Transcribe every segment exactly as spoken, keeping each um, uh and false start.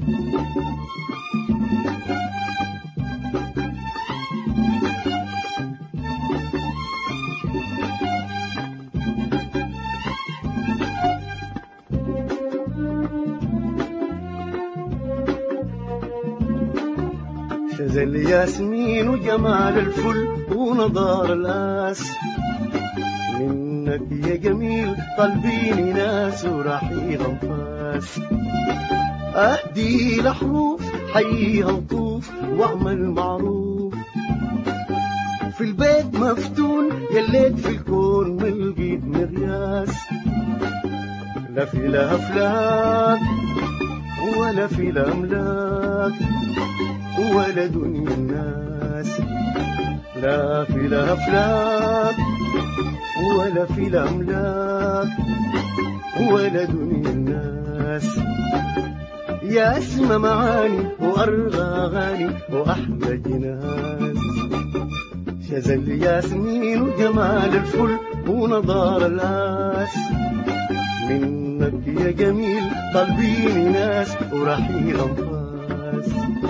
شذل ياسمين وجمال الفل ونضار الآس منك يا جميل طالبيني ناس ورحيل أنفاس أهدي لحروف حييها وطوف واعمل معروف في البيت مفتون يليت في الكون من الجيد مغياس لا في لا أفلاك ولا في لا أملاك ولا دنيا الناس لا في لا أفلاك ولا في لا أملاك ولا دنيا الناس يا أسمى معاني وأرغى أغاني وأحلى جناس شذل ياسمين وجمال الفل ونضار الآس منك يا جميل طالبيني ناس ورحيل أنفاس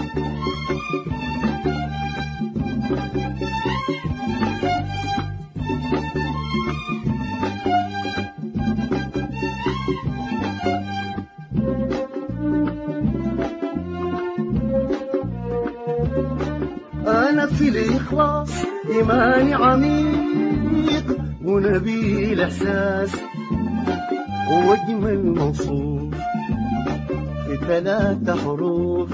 أنا في الإخلاص إيماني عميق ونبيل إحساس وأجمل موصوف في ثلاثة حروف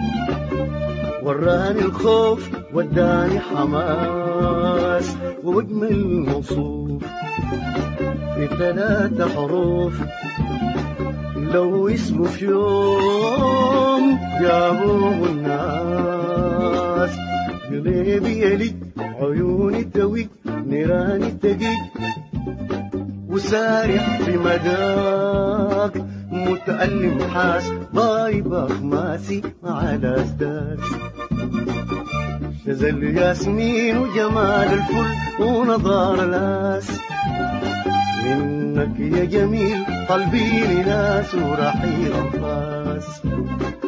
وراني الخوف وداني حماس وأجمل موصوف في ثلاثة حروف لو اسمه في يوم جابوه الناس قلبي يلج عيوني توج نيراني تجج وسارح في مداك متألم حاس ضايب أخماسي على أسداس شذل ياسمين وجمال الفل ونضار الآس منك يا جميل طالبيني ناس ورحيل أنفاس